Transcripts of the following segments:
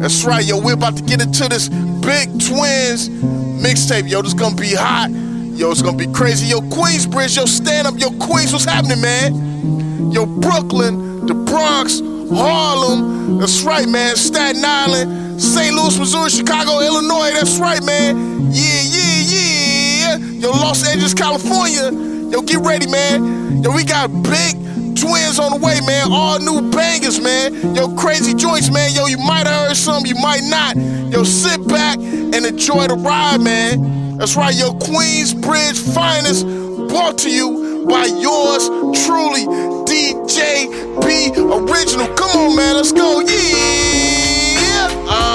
That's right, yo, we're about to get into this Big Twins mixtape, yo. This gonna be hot. Yo, it's gonna be crazy. Yo, Queensbridge, yo, stand up. Yo, Queens, what's happening, man? Yo, Brooklyn, the Bronx, Harlem. That's right, man. Staten Island, St. Louis, Missouri, Chicago, Illinois. That's right, man. Yeah. Yo, Los Angeles, California. Yo, get ready, man. Yo, we got Big Twins on the way, man. All new bangers, man. Yo, crazy joints, man. Yo, you might have heard some, you might not. Yo, sit back and enjoy the ride, man. That's right, yo, Queensbridge finest, brought to you by yours truly, DJ B Original. Come on, man, let's go. Yeah.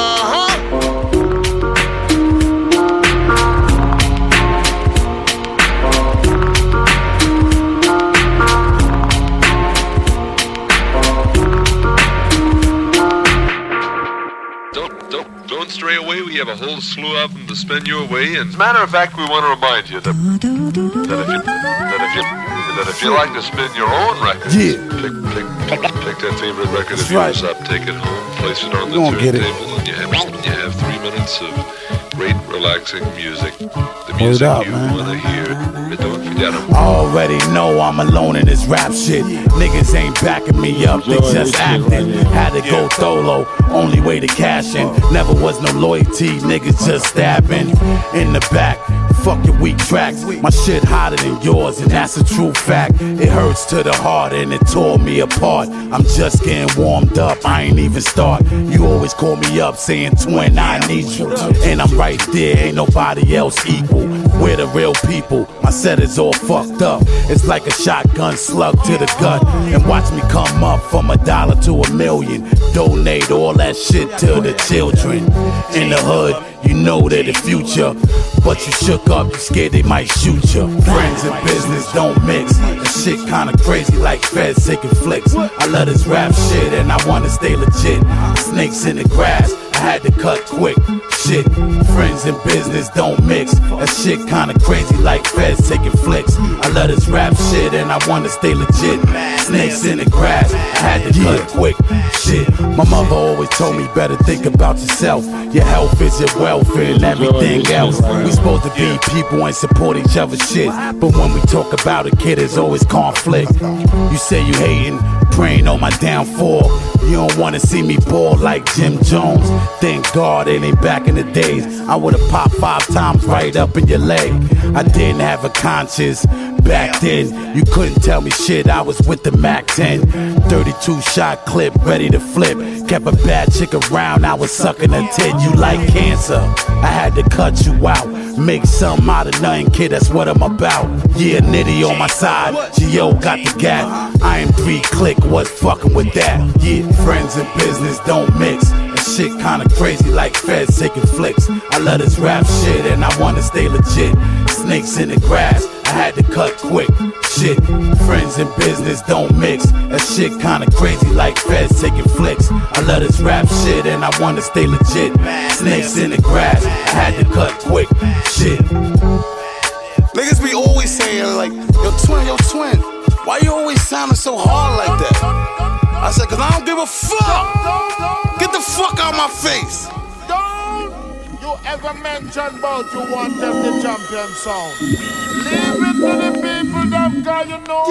Don't stray away. We have a whole slew of them to spin your way. And as a matter of fact, we want to remind you that if you like to spin your own records, pick that favorite record of yours up, take it home, place it on the turntable, and you have 3 minutes of great, relaxing music. The music you want to hear. But don't forget them. I already know I'm alone in this rap shit. Niggas ain't backing me up, they just acting. Had to go solo, only way to cash in. Never was no loyalty, niggas just stabbing. In the back, fuck your weak tracks. My shit hotter than yours, and that's a true fact. It hurts to the heart and it tore me apart. I'm just getting warmed up, I ain't even start. You always call me up saying, twin, I need you. And I'm right there, ain't nobody else equal. We're the real people, my set is all fucked up. It's like a shotgun slug to the gut. And watch me come up from $1 to $1 million. Donate all that shit to the children. In the hood, you know they're the future. But you shook up, you scared they might shoot you. Friends and business don't mix. That shit kinda crazy like feds taking flicks. I love this rap shit and I wanna stay legit. Snakes in the grass, I had to cut quick. Shit, friends and business don't mix. That shit kinda crazy like feds taking flicks. I love this rap shit and I wanna stay legit. Snakes in the grass, I had to cut quick. Shit, my mother always told me better think about yourself. Your health is your welfare and everything else. We supposed to be people and support each other's shit. But when we talk about a kid, there's always conflict. You say you hating, praying on my downfall. You don't wanna see me ball like Jim Jones. Thank God it ain't back in the days. I would've popped 5 times right up in your leg. I didn't have a conscience back then. You couldn't tell me shit, I was with the Mac 10. 32 shot clip, ready to flip. Kept a bad chick around, I was sucking her tit. You like cancer, I had to cut you out. Make something out of nothing, kid, that's what I'm about. Yeah, Nitty on my side, G.O. got the gat. I am 3 click, what's fucking with that? Yeah, friends and business don't mix. That shit kinda crazy like feds taking flicks. I love this rap shit and I wanna stay legit. Snakes in the grass, I had to cut quick. Shit, friends and business don't mix. That shit kinda crazy like feds taking flicks. I love this rap shit and I wanna stay legit. Snakes in the grass, I had to cut quick. Shit. Niggas be always saying like, yo twin, why you always sounding so hard like that? I said, cause I don't give a fuck. Get the fuck out my face. Don't you ever mention about you want them the champion sound. Leave it to the people them cause you know.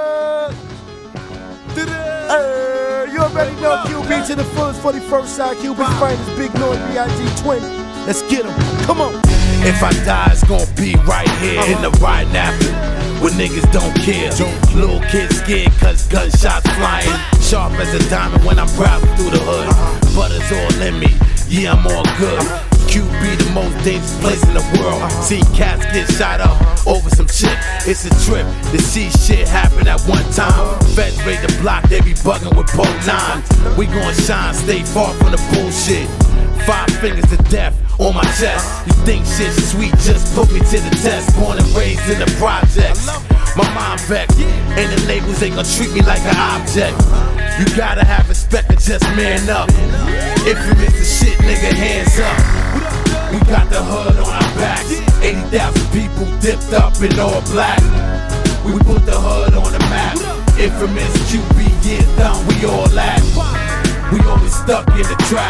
You already know QB to the fullest for the first side. QB's finest, Big Noise, B.I.G. Twin. Let's get him. Come on. If I die, it's gon' be right here in the riding after. When niggas don't care. Little kids scared cause gunshots flying. Sharp as a diamond when I'm driving through the hood. Butter's all in me, yeah, I'm all good. QB the most dangerous place in the world. See cats get shot up over some shit. It's a trip to see shit happen at one time. Feds raid the block, they be bugging with both nines. We gon' shine, stay far from the bullshit. 5 fingers to death on my chest. You think shit's sweet, just put me to the test. Born and raised in the projects. My mind vexed, and the labels ain't gon' treat me like an object. You gotta have respect and just man up. If you miss the shit, nigga, hands up. We got the hood on our backs. 80,000 people dipped up in all black. We put the hood on the map. Infamous QB, yeah, done, we all laugh. We always stuck in the trap.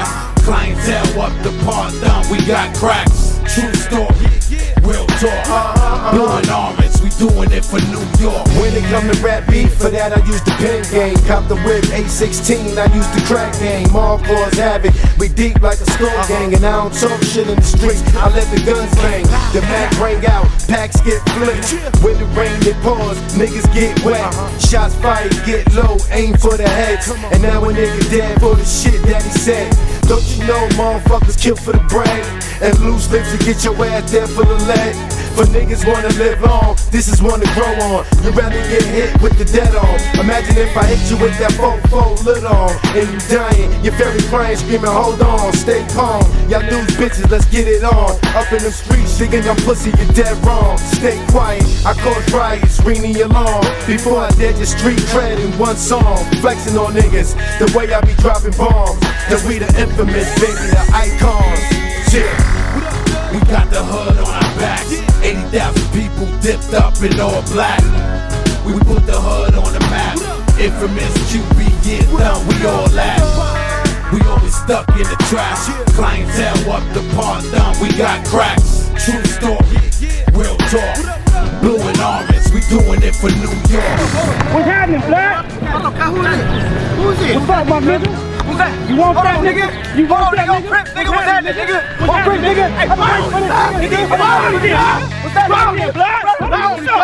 Clientele up the part done, we got cracks. True story, real talk. Blowing orange, we doing it for New York. When it come to rap beef, for that I use the pen game. Cop the whip, 816, I use the crack game. All cause havoc, we deep like a skull gang. And I don't talk shit in the streets, I let the guns bang. The Mac ring out, packs get flipped. When the rain it pours, niggas get wet. Shots fired, get low, aim for the heads. And now a nigga dead for the shit that he said. Don't you know motherfuckers kill for the bread? And loose lips to get your ass there full of lead. For niggas wanna live long, this is one to grow on. You'd rather get hit with the dead on. Imagine if I hit you with that 4-4 lit on. And you dying, your fairy crying, screaming, hold on, stay calm. Y'all lose bitches, let's get it on. Up in them streets, digging your pussy, you're dead wrong. Stay quiet, I cause riots, ringing your alarm. Before I dead your street cred in one song. Flexing on niggas, the way I be dropping bombs. Cause we the infamous, baby, the icons. Yeah. We got the hood on our backs. 80,000 people dipped up in all black. We put the hood on the map. Infamous QB, get done, we all laugh. We always stuck in the trash. Clientele up the part done, we got cracks. True story, real talk. Blue and orange, we doing it for New York. What's happening, Black? Who's it? What's up, my nigga? What's that? You want that, nigga? You want that, nigga? What's that, nigga? What's that, nigga? What's that, nigga? What's that, nigga? Black? What's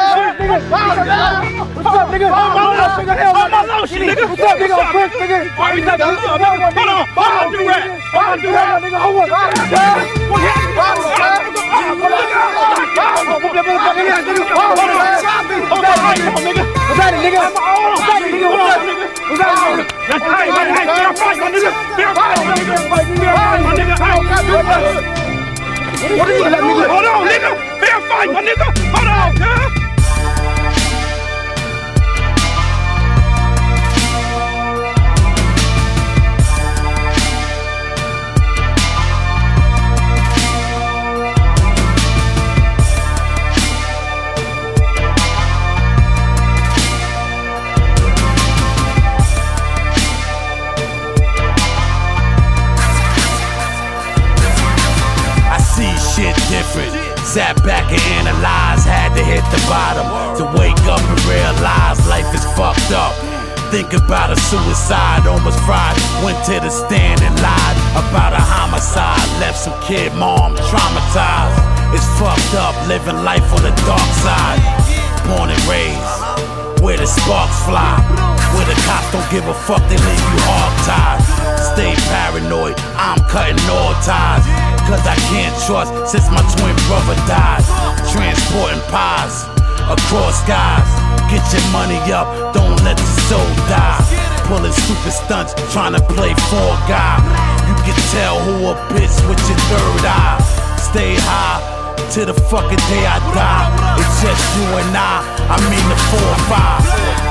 up, nigga? On my lotion, nigga. What's up, nigga? Why you not doing that? Hold on, do that. Nigga, hold on. Hold on, nigga. Fair fight, my nigga. Hold on, cuz. Different. Sat back and analyzed, had to hit the bottom to wake up and realize life is fucked up. Think about a suicide, almost fried. Went to the stand and lied about a homicide. Left some kid mom traumatized. It's fucked up, living life on the dark side. Born and raised, where the sparks fly. Where the cops don't give a fuck, they leave you hog-tied. Stay paranoid, I'm cutting all ties. Cause I can't trust since my twin brother died. Transporting pies across skies. Get your money up, don't let the soul die. Pulling stupid stunts, trying to play Fall Guy. You can tell who a bitch with your third eye. Stay high till the fucking day I die. It's just you and I mean the 4-5.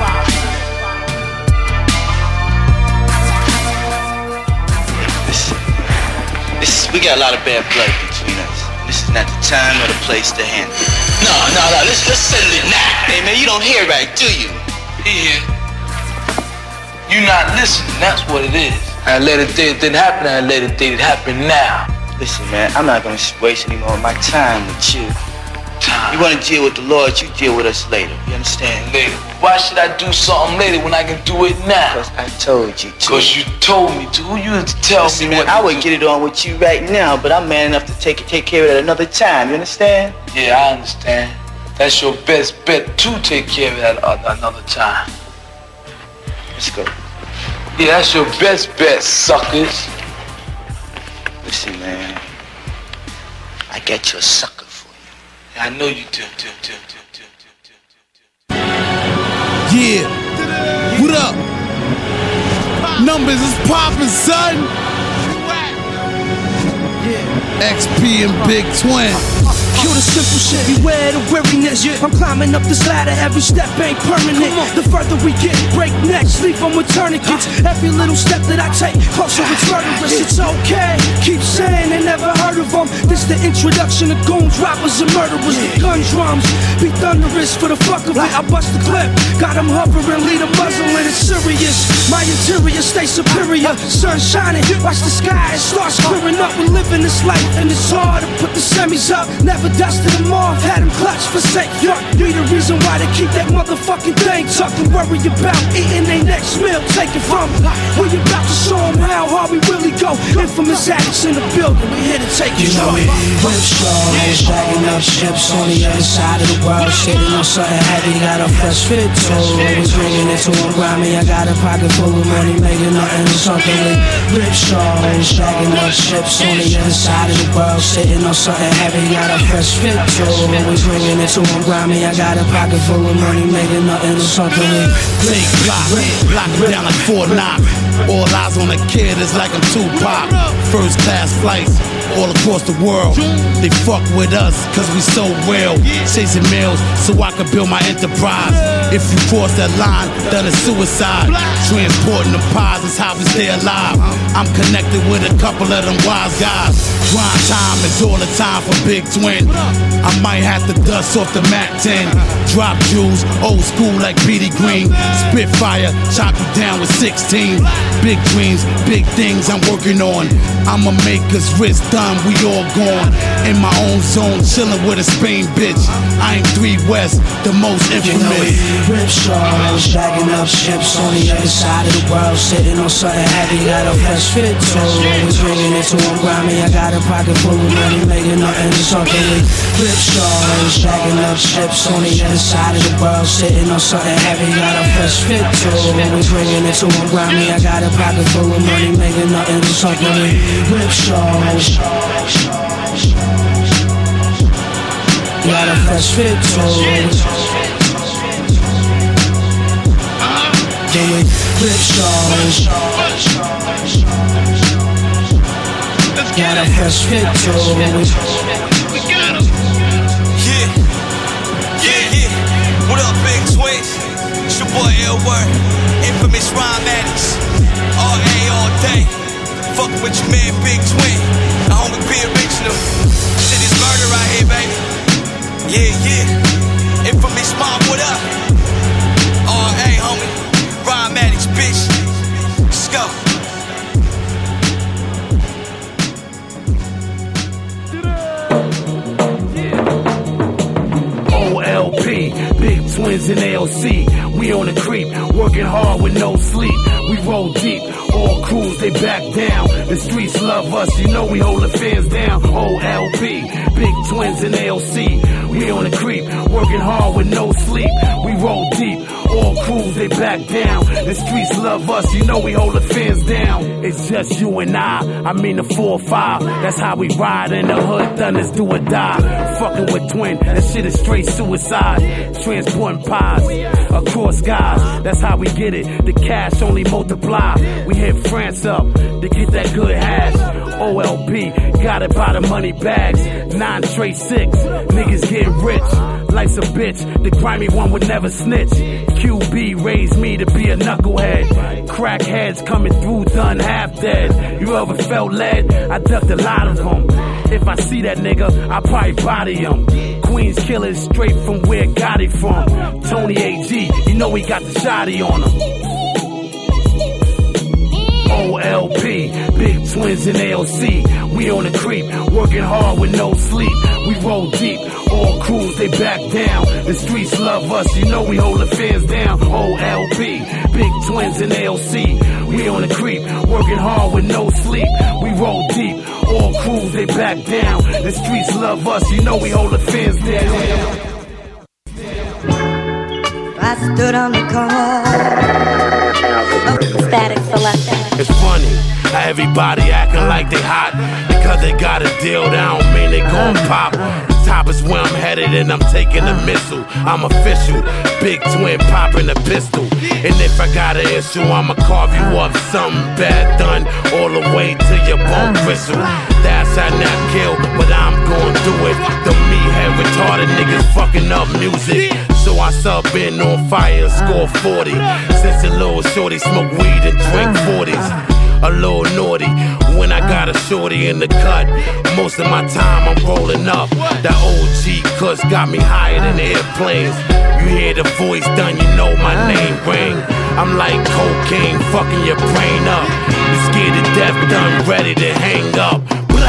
We got a lot of bad blood between us. This is not the time or the place to handle it. No, let's settle it now. Hey man, you don't hear right, do you? He hear. You not listening, that's what it is. I let it did, it didn't happen, I let it did, it happen now. Listen man, I'm not gonna waste any more of my time with you. You wanna deal with the Lord, you deal with us later. You understand? Later. Why should I do something later when I can do it now? Because I told you to. Because you told me to. Who you to tell Listen, me man, what I would get it on with you right now, but I'm man enough to take care of it at another time. You understand? Yeah, I understand. That's your best bet to take care of it at another time. Let's go. Yeah, that's your best bet, suckers. Listen, man. I got you a sucker for you. I know you do. Yeah, what up? Numbers is poppin', son. Yeah. XP and Big Twin. Kill the simple shit, beware the weariness. I'm climbing up this ladder, every step ain't permanent. The further we get, break necks, leave them with tourniquets. Every little step that I take, closer it's murderous. It's okay, keep saying they never heard of them. This the introduction of goons, robbers and murderers. Gun drums, be thunderous for the fuck of it. I bust the clip, got them hovering, lead a muzzle and it's serious. My interior stay superior, sun shining, watch the sky, it starts clearing up. We're living this life and it's hard to put the semis up. Never dusted them off, had them clutch for safe. Yuck, be the reason why they keep that motherfucking thing tucked and worry about eating their next meal. Take it from them. We about to show them how hard we really go. Infamous addicts in the building, we here to take you. You know we whip shows, dragging up ships on the other side of the world. Sitting on something heavy, got a fresh fit too. Always bringing it to them grimy. I got a pocket full of money, making nothing or something with whip shows, dragging up ships on the other side of the world. Sitting on something heavy, got a fresh fit too. Always bringing it to them grimy. I got a pocket full of money, making nothing or something with big block it down like Fort Knox. All eyes on the kid, it's like I'm Tupac. First class flights all across the world. They fuck with us cause we so real. Chasing meals so I can build my enterprise. If you cross that line, then it's suicide. Transporting the pies is how we stay alive. I'm connected with a couple of them wise guys. Grind time is all the time for Big Twin. I might have to dust off the Mac 10. Drop jewels, old school like BD Green. Spitfire, chop you down with 16. Big dreams, big things I'm working on. I'ma make us rich done, we all gone. In my own zone, chillin' with a Spain bitch. I ain't 3 West, the most infamous. You know we rip shows, dragging up ships on the other side of the world. Sitting on something heavy, got a fresh fit too. Always bringing it to them grimy. I got a pocket full of money, making nothing or something with rip shows, dragging up ships on the other side of the world. Sitting on something heavy, got a fresh fit too. Always bringing it to them grimy. I got a pocket full of money, making nothing or something with rip shows. Got a fresh fit too. Doing rip shows. Got a fresh fit too. Yeah. What up, Big Twins? It's your boy L-Word, infamous rhyme addicts. RA all day. Fuckin' with your man Big Twin. The homie be original. Shit is murder out here, baby. Yeah. Infamous mob, what up? RA, homie. Rhyme addicts, bitch. Let's go. Big Twins and AOC, we on the creep, working hard with no sleep. We roll deep, all crews they back down. The streets love us, you know we hold the fans down. OLP, Big Twins and AOC, we on the creep, working hard with no sleep. We roll deep, all crews they back down. The streets love us, you know we hold the fans down. It's just you and I mean the 4-5. That's how we ride in the hood, thunders do or die. Fucking with Twin, that shit is straight suicide. Transporting pies across skies, that's how we get it. The cash only multiply. We hit France up to get that good hash. OLP, got it by the money bags. 9 straight 6, niggas getting rich. Life's a bitch, the grimy one would never snitch. QB raised me to be a knucklehead. Crackheads coming through done half dead. You ever felt lead? I ducked a lot of them. If I see that nigga, I probably body him. Queens killers straight from where Gotti from. Tony AG, you know he got the shotty on him. OLP, Big Twins and AOC, we on the creep, working hard with no sleep. We roll deep, all crews they back down. The streets love us, you know we hold the fans down. OLP, Big Twins and AOC, we on the creep, working hard with no sleep. We roll deep, all crews they back down. The streets love us, you know we hold the fans down. I stood on the corner. Static Selection. It's funny how everybody acting like they hot because they got a deal. That don't mean they gon' pop. top is where I'm headed and I'm taking a missile. I'm official, big twin popping a pistol. And if I got an issue, I'ma carve you up. Something bad done all the way to your bone bristle. That's how not kill, but I'm gon' do it. Don't me head retarded niggas fucking up music. So I sub in on fire and score 40. Since a little shorty smoke weed and drink 40s. A little naughty when I got a shorty in the cut. Most of my time I'm rolling up. That OG cuss got me higher than airplanes. You hear the voice done, you know my name ring. I'm like cocaine fucking your brain up. You scared to death done, ready to hang up.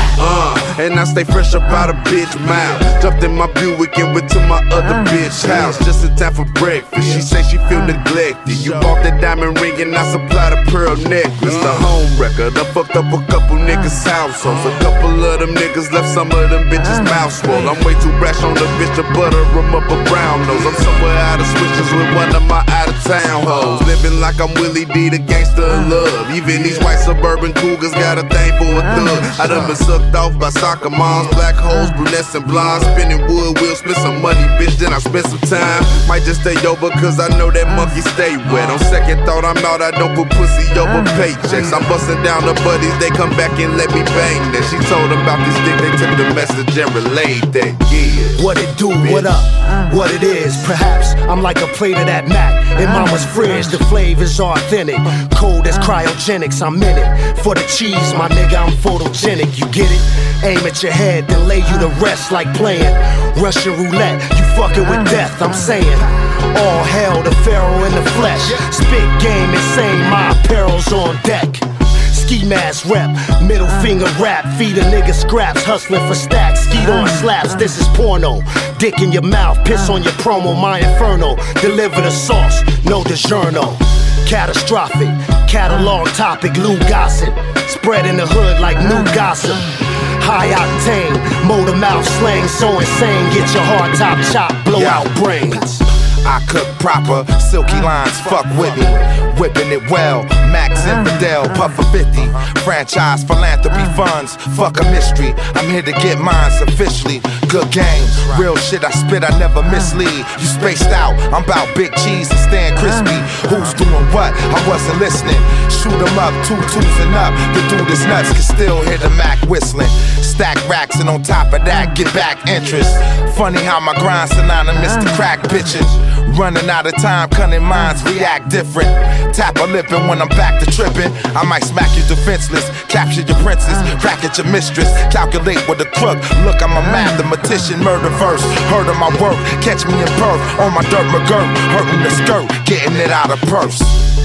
And I stay fresh up out of bitch mouth. Jumped in my Buick and went to my other bitch house just in time for breakfast. She say she feel neglected. You bought that diamond ring and I supplied a pearl necklace. The home record, I fucked up a couple niggas' households. A couple of them niggas left some of them bitches' mouth swole. I'm way too rash on the bitch to butter them up a brown nose. I'm somewhere out of switches with one of my out of town hoes. Living like I'm Willie D, the gangster of love. Even these white suburban cougars got a thing for a thug. I done been sucked off by soccer moms, black hoes, brunettes and blondes. Spinning wood wheels, spend some money, bitch, then I spend some time. Might just stay over cause I know that monkey stay wet. On second thought, I'm out, I don't put pussy over paychecks. I'm busting down the buddies, they come back and let me bang that. She told them about this dick, they took the message and relayed that, yeah. What it do, what up, what it is. Perhaps I'm like a plate of that Mac in mama's fridge. The flavor's authentic, cold as cryogenics. I'm in it for the cheese, my nigga, I'm photogenic. You get it? Aim at your head, then lay you to rest like playing Russian roulette. You fucking with death, I'm saying. All hell, the pharaoh in the flesh. Spit game insane, my apparel's on deck. Ski mask rep, middle finger rap. Feed a nigga scraps, hustling for stacks. Skeet on slaps, this is porno. Dick in your mouth, piss on your promo, my inferno. Deliver the sauce, no DiGiorno. Catastrophic, catalog topic, Lou gossip. Spread in the hood like new gossip. High octane, motor mouth slang so insane. Get your hard top chopped, blow out brains. I cook proper, silky lines, fuck with me. Whipping it well, Max Infidel, Puffer 50. Franchise philanthropy funds, fuck a mystery. I'm here to get mines officially. Good game, real shit I spit, I never mislead. You spaced out, I'm about big cheese and staying crispy. Who's doing what? I wasn't listening. Shoot 'em up, 2 twos and up. The dude is nuts, can still hear the Mac whistling. Stack racks and on top of that, get back interest. Funny how my grind synonymous to crack bitches. Running out of time, cunning minds react different. Tap a lip and when I'm back to tripping, I might smack you defenseless. Capture your princess, racket your mistress. Calculate with a crook, look I'm a mathematician. Murder verse, heard of my work. Catch me in Perth, on my dirt McGirt. Hurting the skirt, getting it out of purse.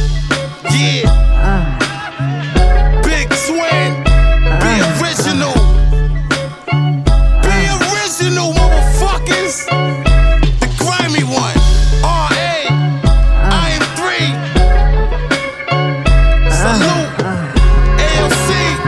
Yeah. Big Twin, be original. Be original, motherfuckers. The grimy one. R.A. I am 3. Salute. ALC.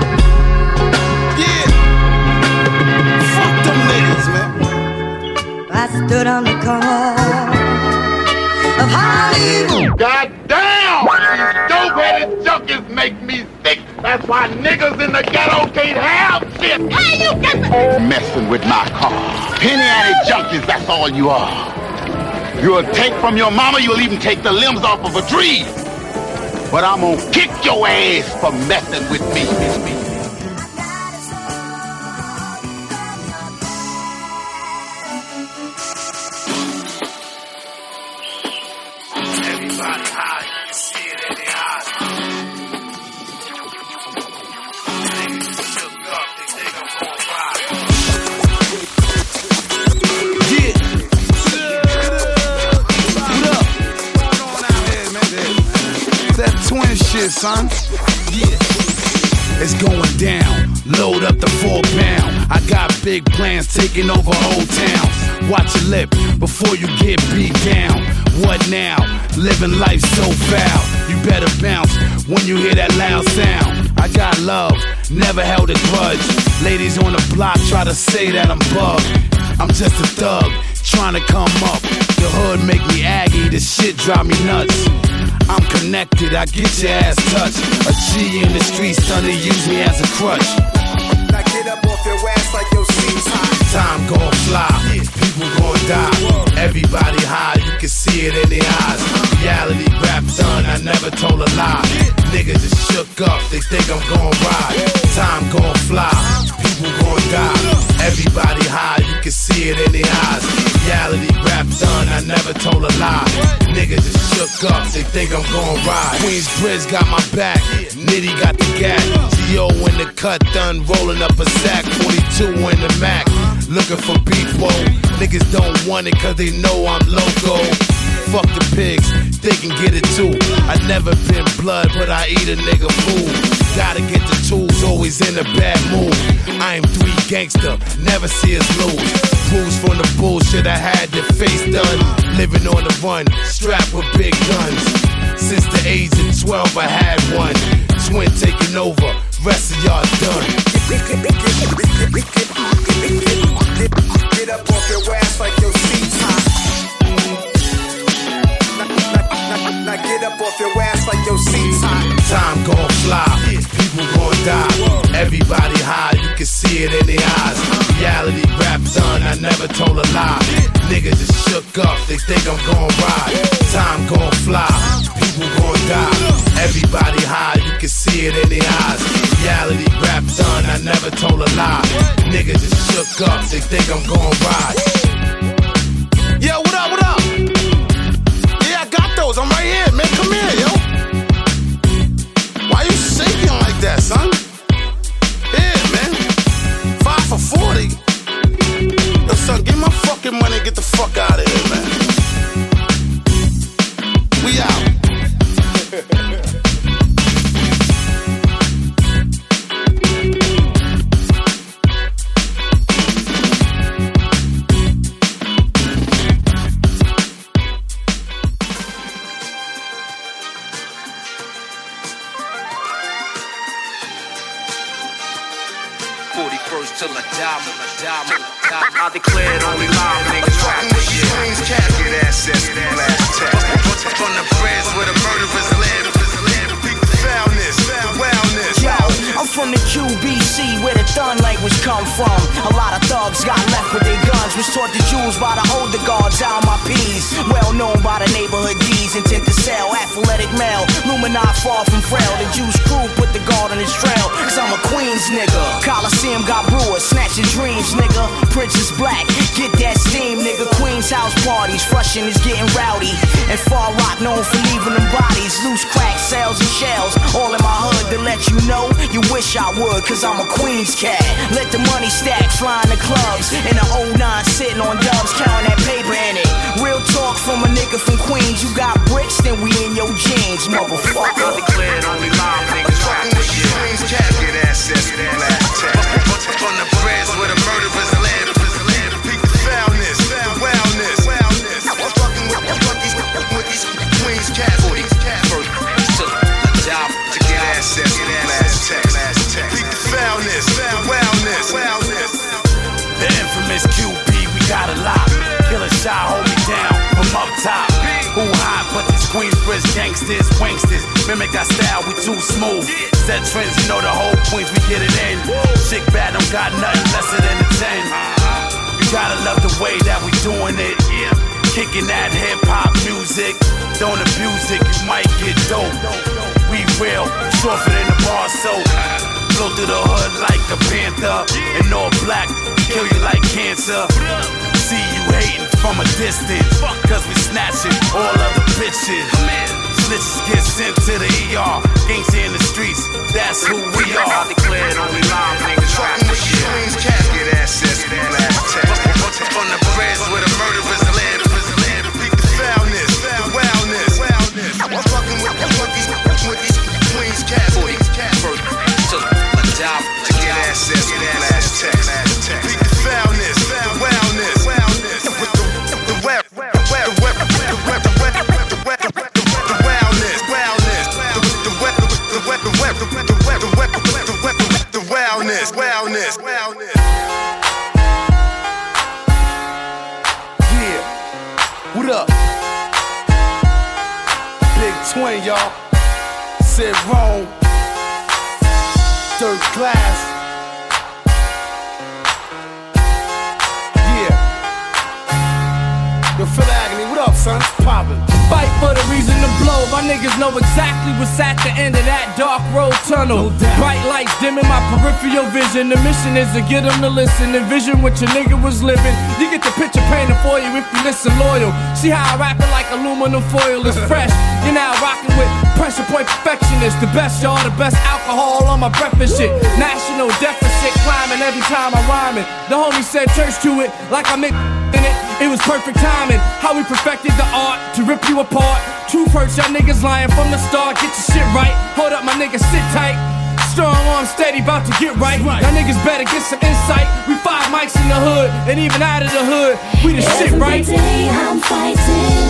Yeah. Fuck them niggas, man. I stood on the corner of Hollywood. God damn! These dope-headed junkies make me sick. That's why niggas in the ghetto can't have shit. Hey, you get messing with my car. Penny-ante junkies, that's all you are. You'll take from your mama, you'll even take the limbs off of a tree. But I'm gonna kick your ass for messing with me, Miss B. Everybody high, you see it in the eyes. Niggas shook up, they think I'm gon' ride. Yeah. What up? What's going on out here, man? That twin shit, son. Yeah. It's going down. Load up the 4 pound. I got big plans taking over whole towns. Watch your lip before you get beat down. What now? Living life so foul. You better bounce when you hear that loud sound. I got love, never held a grudge. Ladies on the block try to say that I'm bugged. I'm just a thug, trying to come up. The hood make me aggy, this shit drive me nuts. I'm connected, I get your ass touched. A G in the streets trying to use me as a crutch. Now get up off your ass like your seat's hot. Time gon' fly. Niggas just shook up, they think I'm gon' ride. Time gon' fly, people gon' die. Everybody high, you can see it in their eyes. Reality rap done, I never told a lie. Niggas just shook up, they think I'm gon' ride. Queensbridge got my back, Nitty got the gat. T.O. in the cut, done rolling up a sack. 42 in the Mac, looking for beef, whoa. Niggas don't want it cause they know I'm loco. Fuck the pigs, they can get it too. I never been blood, but I eat a nigga food. Gotta get the tools, always in a bad mood. I am 3 gangster, never see us lose. Bruised from the bullshit I had the face done. Living on the run, strapped with big guns. Since the age of 12 I had one. Twin taking over, rest of y'all done. Get up off your ass like your seat's hot. Now get up off your ass like your seat's hot. Time gon' fly, people gon' die. Everybody high, you can see it in their eyes. Reality rap done, I never told a lie. Niggas just shook up, they think I'm gon' ride. Time gon' fly, people gon' die. Everybody high, you can see it in their eyes. Reality rap done, I never told a lie. Niggas just shook up, they think I'm gon' ride. Yo, what up, what up? Yeah, I got those, I'm right here, man, come here, yo. Why you shaking like that, son? Yeah, man, 5 for 40. Yo, son, give my fucking money and get the fuck out of here, man. We out. 41st till I die. I declared only live niggas fucking with you. Queens casket assets, last test. From the prayers where the murderers live. Foulness, wellness. Yo, I'm from the QBC where the thun language come from. A lot of thugs got left with their guns. Was taught the Jews by the older guards out my P's. Well known by the neighborhood D's. Intent to sell, athletic male. Luminar far from frail. The Jews crew put the guard on his trail. Cause I'm a Queens nigga. Coliseum got brewers, snatching dreams, nigga. Princess Black, get that steam, nigga. Queens house parties, Flushing is getting rowdy. And Far Rock known for leaving them bodies. Loose crack sales and shells. All in my hood to let you know. You wish I would, cause I'm a Queens cat. Let the money stack, flying the clubs. In the 09, sitting on dubs, counting that paper in it. Real talk from a nigga from Queens. You got bricks, then we in your jeans, motherfucker. I declared only live niggas fucking with you. Queens casket assets, last test. From the prayers where the murderers live. Foulness, wellness. I'm fucking with these Queens caskets. First till I die to get assets, last text. Peak the foulness, wellness. The infamous QB, we got a lot. Killer shot, hold me down from up top. Who high, but these Queensbridge gangsters, wanksters mimic our style, we too smooth. Set trends, you know the whole Queens, we get it in. Chick bad, don't got nothing lesser than a 10. You gotta love the way that we doing it. Kicking that hip-hop music. Don't abuse it, you might get dope. We real, softer than the bar soap. Flow through the hood like a panther. And all black, kill you like cancer. See you hating from a distance. Cause we snatching all other bitches. Snitches get sent to the ER. Gangsta in the streets, that's who we are. I declared only live niggas fucking with you. Queens casket assets, last test. From the prayers where the murderers live. Peak the foulness, wellness. I'm fucking with these Queens caskets. First till I die to get assets, last text. Peak the foulness, wellness. Wellness. Yeah, what up? Big Twin, y'all. Sid Rome. Third class. Yeah. Yo, Phil Agony, What up, son? Poppin'. Fight for the reason to blow. My niggas know exactly what's at the end of that dark road tunnel. Bright lights dimming my peripheral vision. The mission is to get them to listen. Envision what your nigga was living. You get the picture painted for you if you listen loyal. See how I rap it like aluminum foil is fresh. You're now rocking with Pressure Point Perfectionist. The best, y'all, the best alcohol on my breakfast shit. National deficit climbing every time I'm rhyming. The homie said church to it like I'm in it. It was perfect timing. How we perfected the art to rip you apart. Truth hurts, y'all niggas lying from the start. Get your shit right. Hold up, my niggas, sit tight. Strong arm steady, about to get right. Y'all niggas better get some insight. We 5 mics in the hood, and even out of the hood, we the shit right. Every day I'm fighting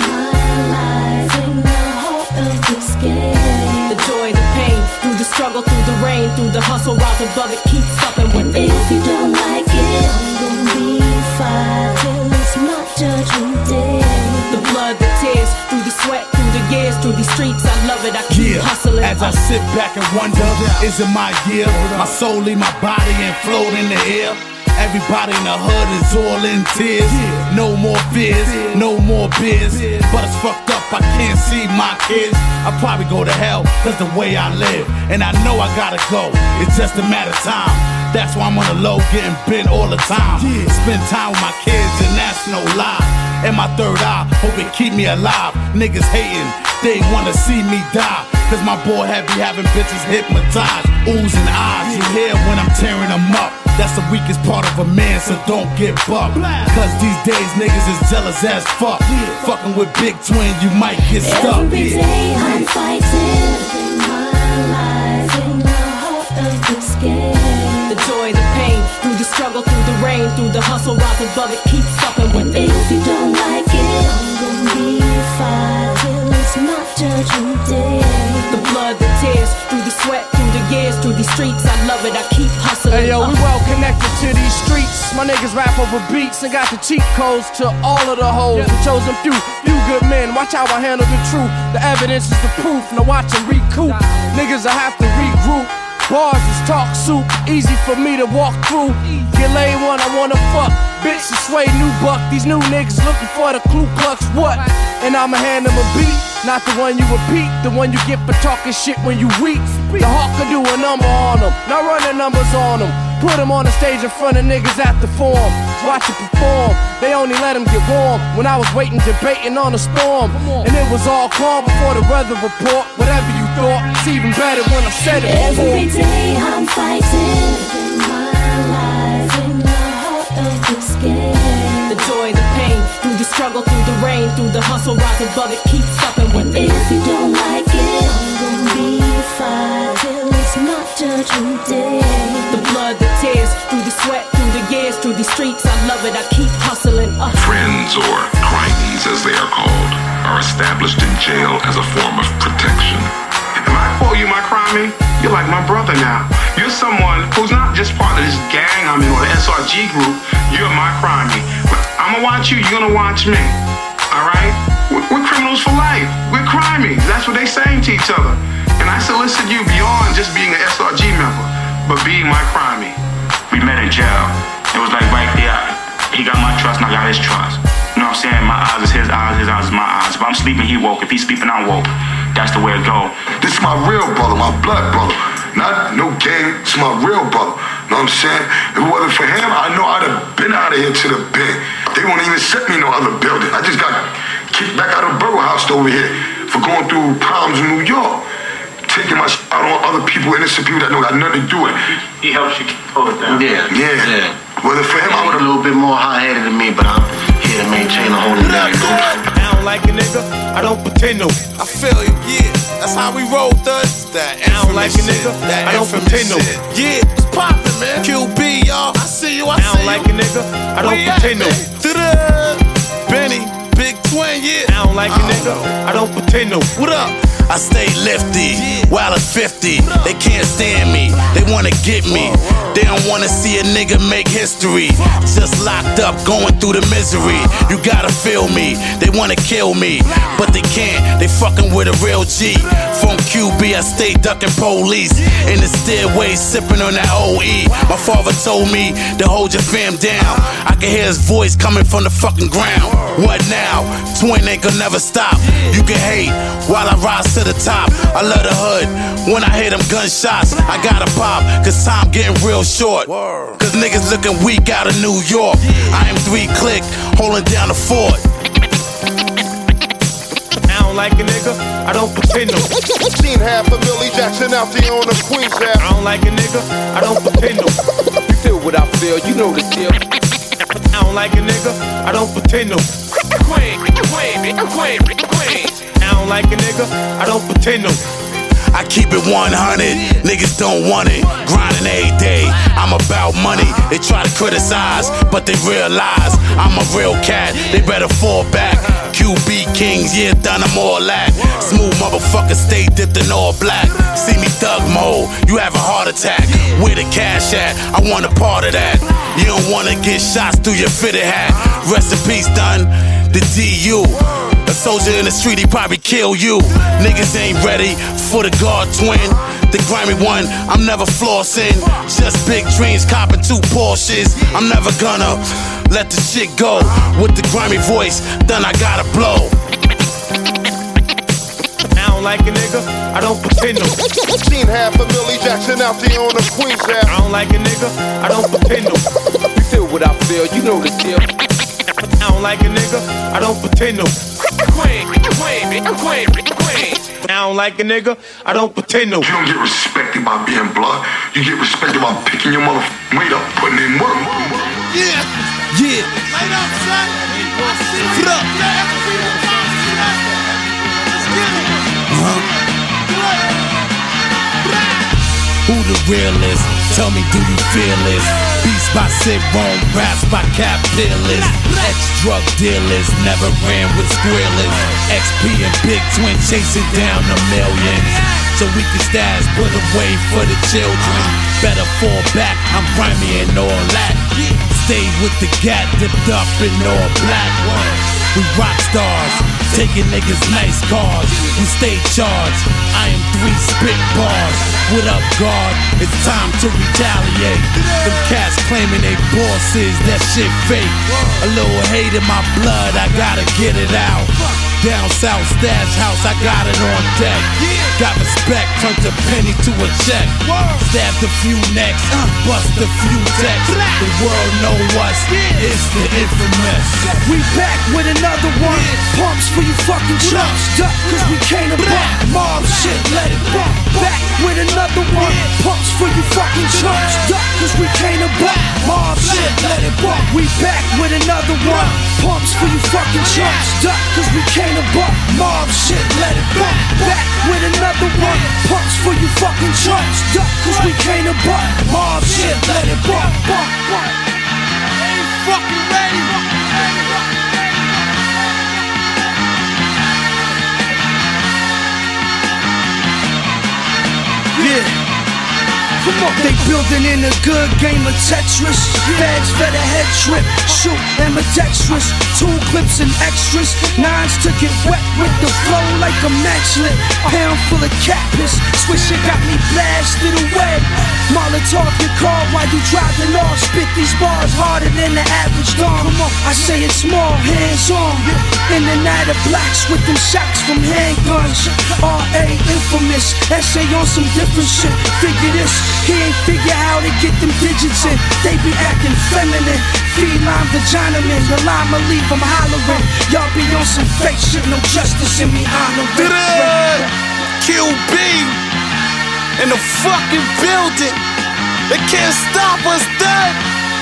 my life in the heart of this game. The joy, the pain, through the struggle, through the rain, through the hustle, rise above it, keep stopping with it. If you don't like it, I'm gonna be fine till it's my judgment day. The blood, the tears, through the sweat, through the years, through these streets, I love it, I keep hustling. As I sit back and wonder, is it my year? My soul leave my body and float in the air. Everybody in the hood is all in tears. No more fears, no more beers. But it's fucked up, I can't see my kids. I'll probably go to hell, cause the way I live. And I know I gotta go, it's just a matter of time. That's why I'm on the low, getting bent all the time. Spend time with my kids and that's no lie. And my third eye, hope it keep me alive. Niggas hating, they wanna see me die. Cause my boy had be having bitches hypnotized. Oohs and eyes, you hear when I'm tearing them up. That's the weakest part of a man, so don't get bucked. Cause these days niggas is jealous as fuck. Fucking with Big Twin, you might get stuck. Every day I'm fighting my life in the heart of this game. The joy, the pain, through the struggle, through the rain, through the hustle, rise above it, keep stopping with it. If you don't like it, I'm gonna be fine till it's my judgment day. The blood, the tears, through the sweat, through the years, through these streets, I love it, I keep hustling. Hey yo, we well connected to these streets. My niggas rap over beats and got the cheat codes to all of the hoes. The chosen few good men. Watch how I handle the truth. The evidence is the proof. Now watch them recoup. Niggas I have to regroup. Bars is talk soup, easy for me to walk through. Get laid one, I wanna fuck. Bitch, you sway new buck. These new niggas looking for the Ku Klux, what? And I'ma hand them a beat, not the one you repeat, the one you get for talking shit when you weak. The hawk could do a number on them, not run the numbers on them. Put them on the stage in front of niggas at the forum. Watch it perform, they only let them get warm. When I was waiting, debating on a storm. And it was all calm before the weather report. Whatever you thought, it's even better when I said it before. Every day I'm fighting my life in the heart of this game. The joy, the pain, through the struggle, through the rain, through the hustle, rise above it, keep stopping with it. If you don't like it, I'm gonna be fine till it's my judgment day. The blood, the tears, through the sweat, through the years, through these streets, I love it, I keep hustling. Friends, or crimes as they are called, are established in jail as a form of protection. If I call you my crimey, you're like my brother now. You're someone who's not just part of this gang I'm in or the SRG group. You're my crimey. I'm gonna watch you, you're gonna watch me. Alright? We're criminals for life. We're crimies. That's what they saying to each other. And I solicit you beyond just being an SRG member, but being my crimey. We met in jail. It was like right there. He got my trust and I got his trust. You know what I'm saying? My eyes is his eyes is my eyes. If I'm sleeping, he woke. If he's sleeping, I'm woke. That's the way it go. This is my real brother, my blood brother. Not no gang, it's my real brother. Know what I'm saying? If it wasn't for him, I know I'd have been out of here to the bin. They won't even set me in no other building. I just got kicked back out of Borough House over here for going through problems in New York. Taking my shit out on other people, innocent people that don't got nothing to do with it. He helps you hold it down. Yeah. Whether for him, I would a little bit more high-headed than me, but I'm here to maintain a holding down. I don't like a nigga, I don't pretend to. I feel you, yeah. That's how we roll, thugs. That I don't like a nigga, I don't pretend to. Yeah, it's poppin', man. QB, y'all. I see you, I see you. I don't like a nigga, I don't pretend to. Benny, Big Twin, yeah. I don't like a nigga, I don't pretend to. What up? I stay lifty, while it's 50. They can't stand me, they wanna get me. They don't wanna see a nigga make history. Just locked up, going through the misery. You gotta feel me, they wanna kill me, but they can't, they fucking with a real G. From QB, I stay ducking police. In the stairway, sipping on that OE. My father told me to hold your fam down. I can hear his voice coming from the fucking ground. What now? Twin ain't gonna never stop. You can hate while I rise to the top. I love the hood. When I hear them gunshots, I gotta pop, cause time getting real short. Cause niggas looking weak out of New York. I am 3 click, holding down the fort. I don't like a nigga, I don't pretend no. Seen half a Millie Jackson out there on the Queens app. I don't like a nigga, I don't pretend no. You feel what I feel, you know the deal. I don't like a nigga, I don't pretend no. Queen. I don't like a nigga, I don't pretend no. I keep it 100, niggas don't want it. Grinding every day, I'm about money. They try to criticize, but they realize I'm a real cat, they better fall back. QB Kings, yeah, done them all that. Smooth motherfucker, stay dipped in all black. See me thug mode, you have a heart attack. Where the cash at? I want a part of that. You don't wanna get shots through your fitted hat. Rest in peace, done, the DU. A soldier in the street, he probably kill you. Niggas ain't ready for the guard twin. The grimy one, I'm never flossing. Just big dreams, copping 2 Porsches. I'm never gonna let the shit go. With the grimy voice, then I gotta blow. I don't like a nigga, I don't pretend no. Seen half a Millie Jackson out there on the Queens app. I don't like a nigga, I don't pretend no. You feel what I feel, you know the deal. I don't like a nigga, I don't pretend no. Queen. I don't like a nigga, I don't pretend no. You don't get respected by being blood. You get respected by picking your motherfucking weight up, putting in work. Yeah. Light up, son. Put up. Who the realest? Tell me, do you feel this? Beats by Sid Rome, raps by Cap Dealers. Ex-drug dealers, never ran with squealers. XP and Big Twin chasing down the millions. So we can stash, put away for the children. Better fall back, I'm grimy and all that. Stay with the gat, dipped up in all black. We rock stars, taking niggas nice cars. We stay charged, I am 3 spit bars. What up, guard? It's time to retaliate. Them cats claiming they bosses, that shit fake. A little hate in my blood, I gotta get it out. Down south stash house, I got it on deck. Got respect, turned a penny to a check. Stabbed a few necks, bust a few decks. The world know us, it's the infamous. We back with another one. Pumps for you fucking chumps. Duck, cause we came to buck. Mob shit, let it buck. Back with another one. Pumps for you fucking chumps. Duck, cause we came to buck. Mob shit, let it buck. We back with another one. Pumps for you fucking chumps. Duck, cause we came to buck. Mob shit, let it buck. Back with another one. Pumps for you fucking chumps. Duck, cause we came to buck. Mob shit, let it buck. Ain't fucking ready. Yeah. Come on, they building in a good game of Tetris. Bags for the head trip, shoot ambidextrous. 2 clips and extras, 9s to get wet with the flow like a matchlet. Pound full of cat piss, swish it got me blasted away. Molotov your car while you driving off. Spit these bars harder than the average dog. I say it's small, hands on. In and out of blocks with them shots from handguns. R.A. infamous, essay on some different shit. Figure this. He ain't figure how to get them digits in. They be acting feminine, feline vagina men. The llama leave them hollering. Y'all be on some fake shit, no justice in me honoring. QB in the fucking building. They can't stop us, done.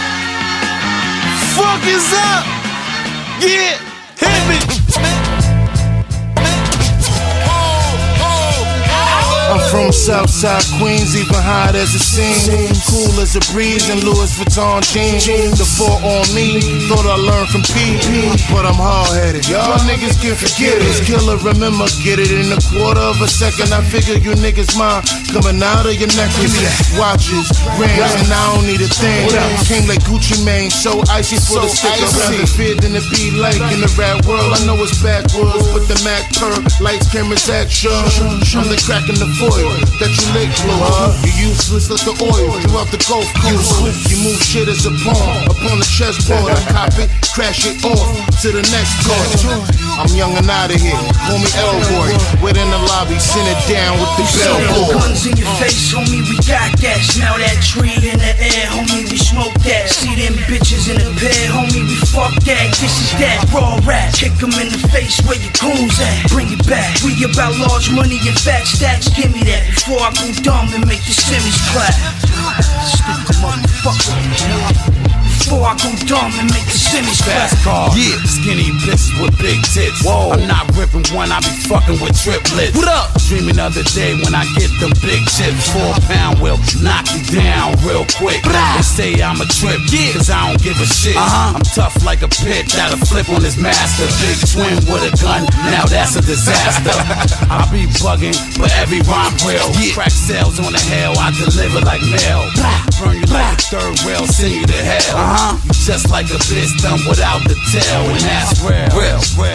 Fuck is up. Yeah, hit me. I'm From Southside Queens, even hot as it seems. Cool as a breeze in Louis Vuitton jeans. The 4 on me, thought I learned from P. But I'm hard-headed. Y'all niggas can forget it. Killer, remember, get it in a quarter of a second. I figure you niggas mind coming out of your necklace. Watches, rings, and I don't need a thing. Came like Gucci Mane, so icy for the sticker. Rather feared than to be like in the rap world. I know it's backwards, but the Mac per lights, cameras, action. I'm the crack in the foil that you lick close. You useless like the oil throughout the Gulf Coast. You move shit as a pawn upon the chessboard. I cop it, crash it off to the next court. I'm young and out of here, call me Elroy. Wait in the lobby, send it down with the bellboy. Guns in your face, homie, we got that. Smell that tree in the air, homie, we smoke that. See them bitches in the bed, homie, we fuck that. This is that raw rap. Kick them in the face where your goons at. Bring it back. We about large money and fat stacks. Give me that before I go dumb and make the semis clap. Stupid motherfucker. Before I go dumb and make the semis clap. Fast car, yeah, skinny bitches with big tits. Whoa. I'm not ripping one, I be fucking with triplets. What up? Dreaming of the day when I get them big chips. 4-pound will knock you down real quick. They say I'm a trip, cause I don't give a shit. I'm tough like a pit that'll flip on his master. Big twin with a gun, now that's a disaster. I be bugging, but every rhyme real. Crack sales on the hell, I deliver like mail. Burn you like a third rail, send you to hell. You just like a bitch done without the tail, and that's real.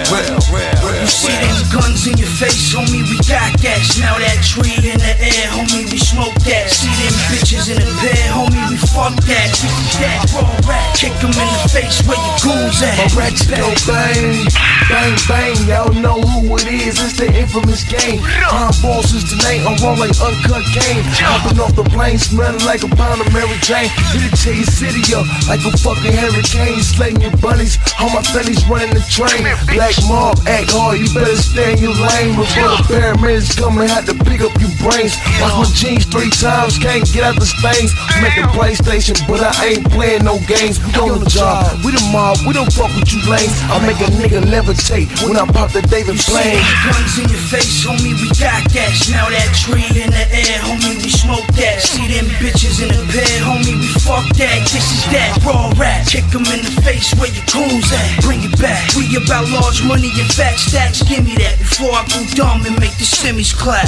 You see them guns in your face, homie, we got that. Smell that tree in the air, homie, we smoke that. See them bitches in the bed, homie, we fuck that. This is that raw rap. Kick them in the face where your goons at. My rats go bang, bang, bang. Y'all know who it is, it's the infamous game. Time balls is the name, I'm rolling like uncut game. Hopping off the plane, smelling like a pound of Mary Jane. Hit it to your city up like a fucking hurricane. Slaying your bunnies, all my fellies running the train. Black mob, act hard, you better stay in your lane. Before the paramedics come and have to pick up your brains. Wash my jeans 3 times, can't get out the stains. Make a PlayStation, but I ain't playing no games. We on the job, we the mob, we don't fuck with you lanes. I make a nigga levitate when I pop the David Blaine. Guns in your face, homie, we got that. Smell that tree in the air, homie, we smoke that. See them bitches in the bed, homie, we fuck that. This is that raw rap. Kick them in the face where your goons at. Bring it back. We about large money and fat stacks. Give me that before I go dumb and make the semis clap.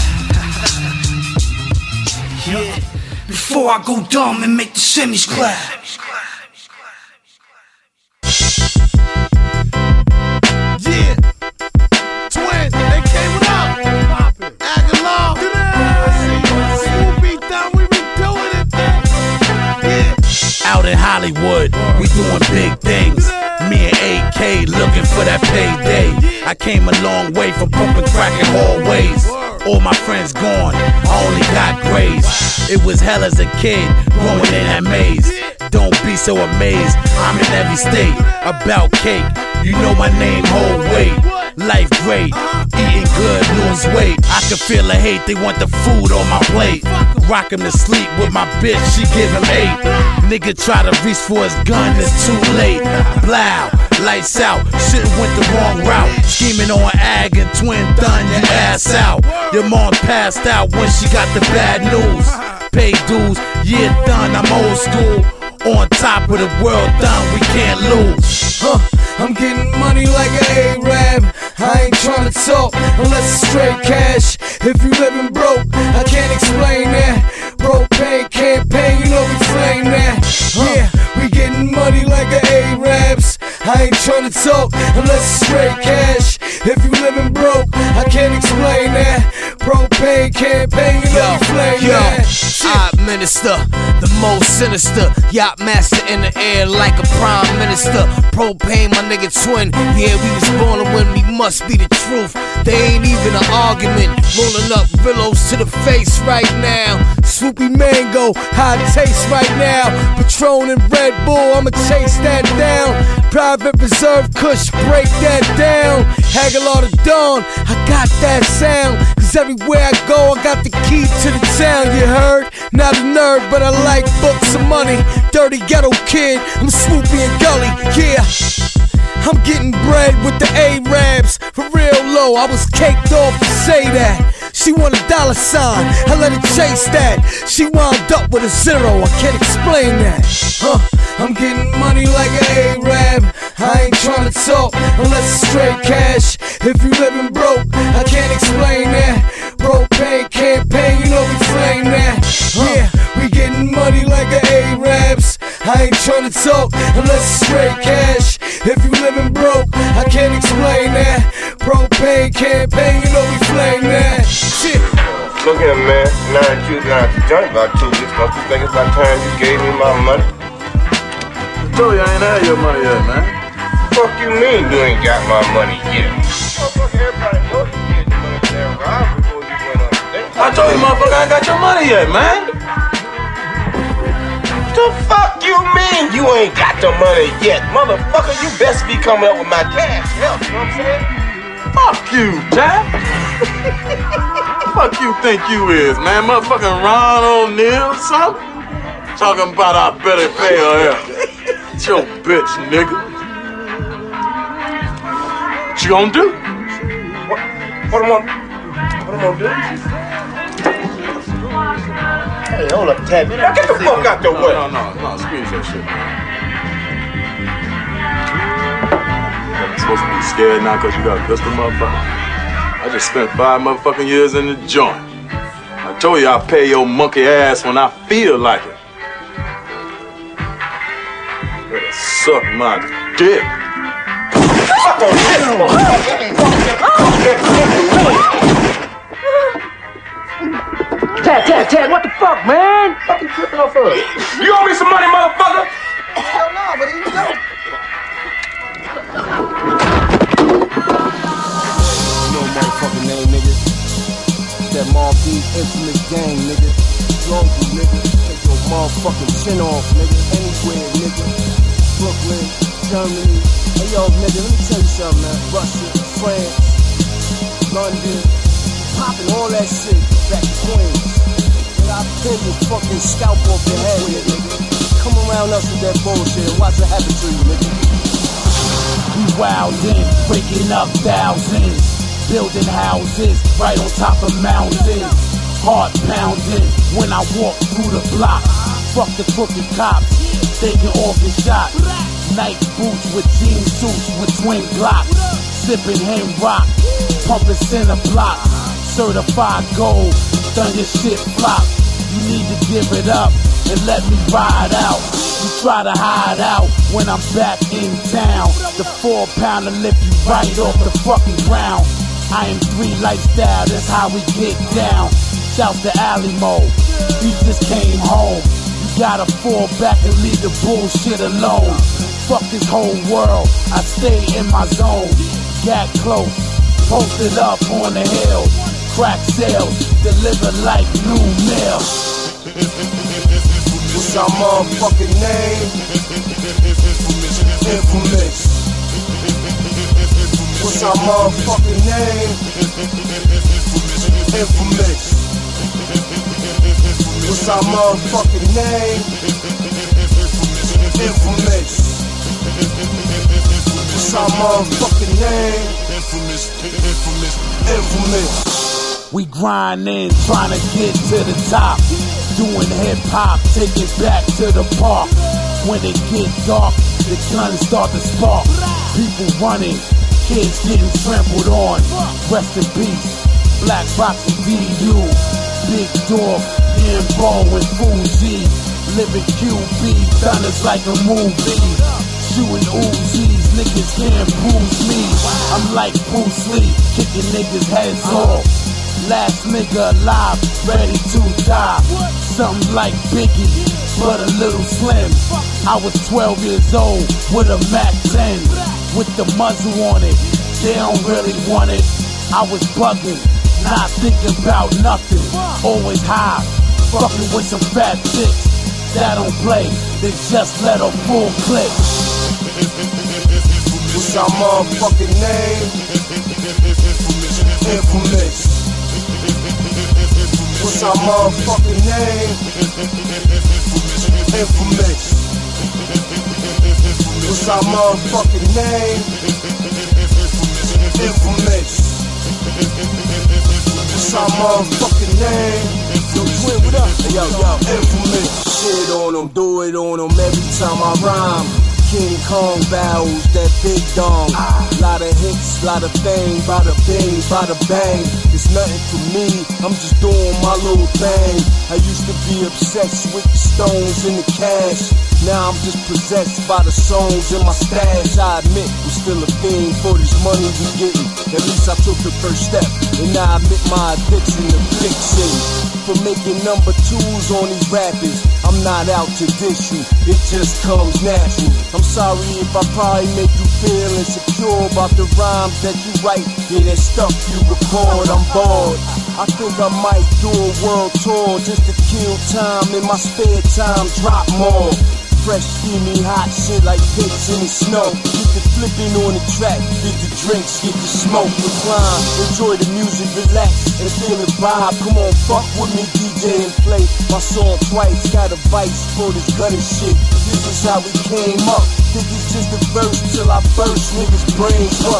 Yeah. Before I go dumb and make the semis clap. Yeah. Twin, they came it up. Aguilar. Swoopy down, we be doing it. Yeah. Out in Hollywood, we doing big things. Me and AK looking for that payday. I came a long way from pumping crack in hallways. All my friends gone, I only got grades. It was hell as a kid, growing in that maze. Don't be so amazed, I'm in every state. About cake, you know my name, whole weight. Life great, eating good, lose weight. I can feel the hate, they want the food on my plate. Rock him to sleep with my bitch, she give him 8. Nigga try to reach for his gun, it's too late. Blow, lights out, shit went the wrong route. Scheming on Ag and Twin, done your ass out. Your mom passed out when she got the bad news. Pay dues, yeah done, I'm old school. On top of the world done, we can't lose. I'm getting money like an Arab. I ain't tryna talk unless it's straight cash. If you living broke, I can't explain that. Propane campaign, you know we flame that. Yeah, we getting money like an Arabs. I ain't tryna talk unless it's straight cash. If you living broke, I can't explain that. Propane campaign, you know we flame that. I administer the most sinister. Yacht master in the air like a prime minister. Propane, my nigga Twin. Yeah, we was born to win, we must be the truth. They ain't even an argument. Rolling up Rillos to the face right now. Swoopy Mango, high taste right now. Patron and Red Bull, I'ma chase that down. Private Reserve Kush, break that down. Aguilar to Dawn, I got that sound. Cause everywhere I go, I got the key to the town, you heard? Not a nerd, but I like books and money. Dirty ghetto kid, I'm Swoopy and Gully, yeah. I'm getting bread with the Arabs, for real low, I was caked off to say that. She want a dollar sign, I let her chase that. She wound up with a zero, I can't explain that. I'm getting money like an Arab. I ain't tryna talk unless it's straight cash. If you living broke, I can't explain that. Propane campaign, you know we flame that. Yeah, we getting money like the Arabs. I ain't tryna talk unless it's straight cash. If you living broke, I can't explain that. Propane campaign, you know we flame that. Shit. Look here, man. Now that you got the joint about 2 weeks, don't you think it's about time you gave me my money? I told you I ain't had your money yet, man. Fuck you mean you ain't got my money yet? Everybody knows you get your money there, Rob, before you went on the date. I told you, motherfucker, I ain't got your money yet, man. The fuck you mean you ain't got the money yet? Motherfucker, you best be coming up with my cash help, you know what I'm saying? Fuck you, Jack. Fuck you think you is, man? Motherfucking Ron O'Neal or something? Talking about I better pay her help. It's your bitch, nigga. What you gonna do? What am I gonna do? Hey, hold up, Tabby. Now get the fuck out the way. No, squeeze that shit. You're supposed to be scared now because you got a pistol, motherfucker. I just spent 5 motherfucking years in the joint. I told you I'll pay your monkey ass when I feel like it. Better suck my dick. Tad, what the fuck, man? What you tripping off of? You owe me some money, motherfucker! Hell no, but here you go. No motherfucking name, nigga. That Marquis Infamous Gang, nigga. Laundry, nigga. Take your motherfucking chin off, nigga. Anywhere, nigga. Brooklyn, Germany. Hey, yo, nigga, let me tell you something, man. Russia, France, London. Popping all that shit back to Queens. Nigga, I pin your fucking scalp off your head, nigga. Come around us with that bullshit and watch what happen to you, nigga. We wildin', breaking up thousands, building houses right on top of mountains. Heart pounding when I walk through the block. Fuck the crooked cops, they can all get shot. Night boots with jean suits with twin blocks. Sipping hen rock, pumping center blocks. Certified gold, done your shit flop. You need to give it up and let me ride out. You try to hide out when I'm back in town. The 4-pounder lift you right off the fucking ground. I am 3 lifestyle, that's how we get down. Shouts to Alimo, he just came home. You gotta fall back and leave the bullshit alone. Fuck this whole world, I stay in my zone. Got close, posted up on the hill. Crack sales, deliver like new mail. What's our motherfucking name? Infamous. What's our motherfucking name? Infamous. What's our motherfucking name? Infamous. What's our motherfucking name? Infamous. We grindin', trying to get to the top. Doing hip hop, take it back to the park. When it get dark, the guns start to spark. People running, kids getting trampled on. Rest in peace, Black Box and DU. Big Dog, Yambo and Fuji. Living QB, thunders like a movie. Shooting Uzis, niggas can't bruise me. I'm like Bruce Lee, kicking niggas heads off. Last nigga alive, ready to die. Something like Biggie, but a little slim. I was 12 years old with a Mac 10 with the muzzle on it. They don't really want it. I was bugging, not thinking about nothing. Always high, fucking with some fat chicks that don't play. They just let a full clip. What's our motherfucking name? Infamous. What's our motherfucking name? Infamous. What's our motherfucking name? Infamous. What's our motherfucking name? Yo, Twin, what up? Hey, yo, Infamous. Shit on them, do it on them every time I rhyme. King Kong battles, that big dong. Lot of hits, lot of fame, bada bing, bada bang. It's nothing to me, I'm just doing my little thing. I used to be obsessed with the stones and the cash. Now I'm just possessed by the songs in my stash. I admit I'm still a fiend for this money we getting. At least I took the first step, and now I admit my addiction to fixing. For making number 2s on these rappers, I'm not out to dish you, it just comes natural. I'm sorry if I probably make you feel insecure about the rhymes that you write. Yeah, that stuff you record, I'm bored. I think I might do a world tour just to kill time in my spare time, drop more. Fresh, steamy, hot shit like pits in the snow. Get the flipping on the track, get the drinks, get the smoke, recline, enjoy the music, relax, and feel the vibe. Come on, fuck with me, DJ, and play my song twice. Got a vice for this gunny shit. This is how we came up. Think it's just a verse till I burst niggas' brains up.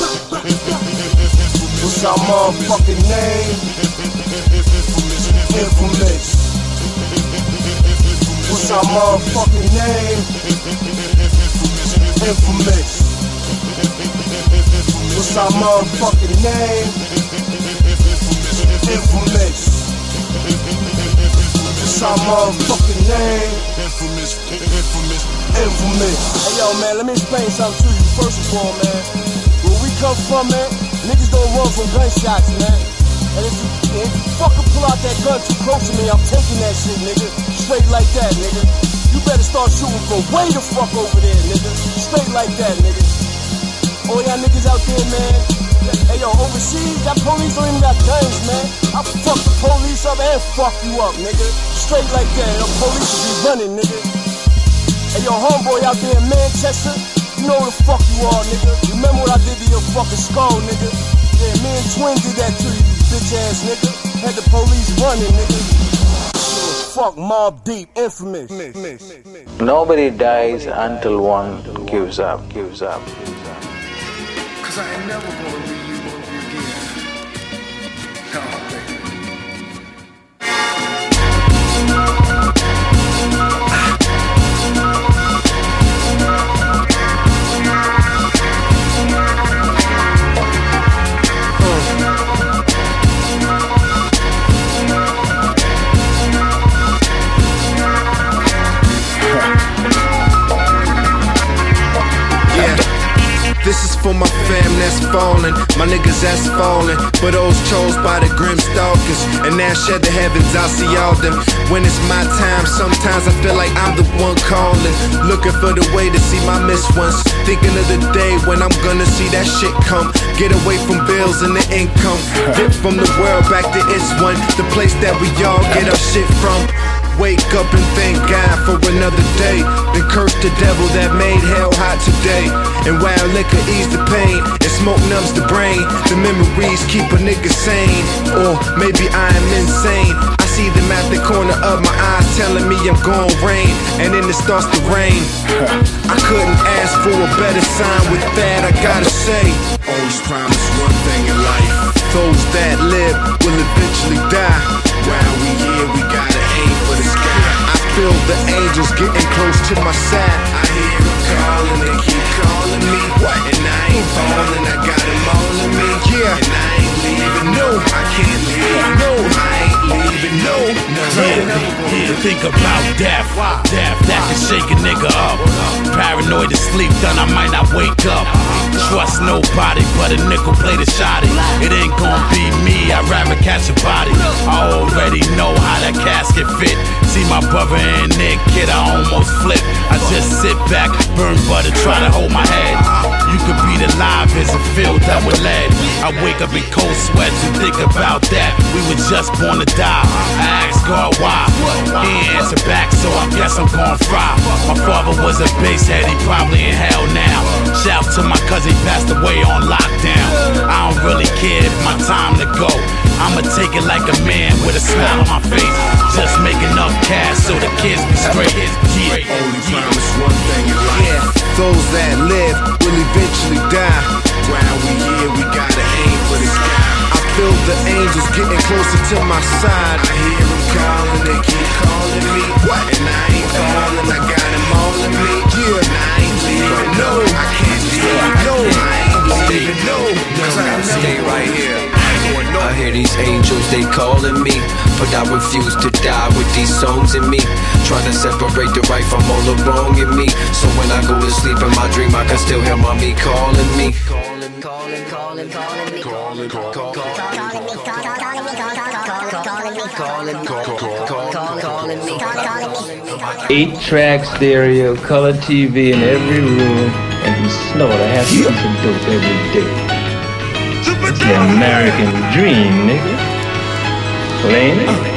What's our motherfucking name? Infamous. What's our motherfucking name? Infamous. What's our motherfucking name? Infamous. What's our motherfucking name? Infamous. Hey yo, man, let me explain something to you. First of all, man, where we come from, man, niggas don't run from gunshots, man. And if you fucking pull out that gun too close to me, I'm taking that shit, nigga. Straight like that, nigga. You better start shooting from way the fuck over there, nigga. Straight like that, nigga. All y'all niggas out there, man. Hey, yo, overseas, that police don't even got guns, man. I'll fuck the police up and fuck you up, nigga. Straight like that. The police will be running, nigga. Hey, yo, homeboy out there in Manchester, you know who the fuck you are, nigga. Remember what I did to your fucking skull, nigga. Yeah, me and Twin did that to you, bitch ass nigga. Had the police running, nigga. Fuck Mob Deep, Infamous. Nobody dies until one gives up. Cause I ain't never gonna leave you again. No, baby. This is for my fam that's fallen, my niggas that's fallen, for those chose by the grim stalkers. And now shed the heavens, I'll see all them. When it's my time, sometimes I feel like I'm the one calling, looking for the way to see my missed ones. Thinking of the day when I'm gonna see that shit come. Get away from bills and the income. Dip from the world back to its one, the place that we all get our shit from. Wake up and thank God for another day, then curse the devil that made hell hot today. And while liquor ease the pain and smoke numbs the brain, the memories keep a nigga sane. Or maybe I am insane. I see them at the corner of my eyes telling me I'm gon' rain, and then it starts to rain. I couldn't ask for a better sign. With that I gotta say, always promise one thing in life: those that live will eventually die. While we here, we gotta aim for the sky. I feel the angels getting close to my side. I hear them calling, they keep calling me. And I ain't falling, I got them all in me. Yeah, and I ain't leaving, no, I can't leave, no, I ain't leaving, no. Yeah, think about death, that can shake a nigga up. Paranoid to sleep, then I might not wake up. Trust nobody but a nickel plate of shotty. It ain't gon' be me, I'd rather catch a body. I already know how that casket fit. See my brother and Nick, kid, I almost flip. I just sit back, burn butter, try to hold my head. You could be alive as a field that with lead. I wake up in cold sweats and think about that. We were just born to die. I asked God why. He ain't answer back, so I guess I'm gon' fry. My father was a basshead, he probably in hell now. Shout to my cousin, he passed away on lockdown. I don't really care if my time to go. I'ma take it like a man with a smile on my face. Just make enough cash so the kids be straight. Yeah. Only promise one thing in life: those that live will eventually die. While we here, we gotta aim for the sky. to my side. I hear them calling, they keep calling me. And I ain't falling, I got them all in me. And I ain't leaving, no, I can't leave, no, I ain't leaving, no, cause I stay right here. I hear these angels, they calling me, but I refuse to die with these songs in me. Trying to separate the right from all the wrong in me. So when I go to sleep in my dream, I can still hear mommy calling me. Eight-track stereo, color TV in every room, and we snort a half piece of dope every day. It's the American dream, nigga. Well, ain't it?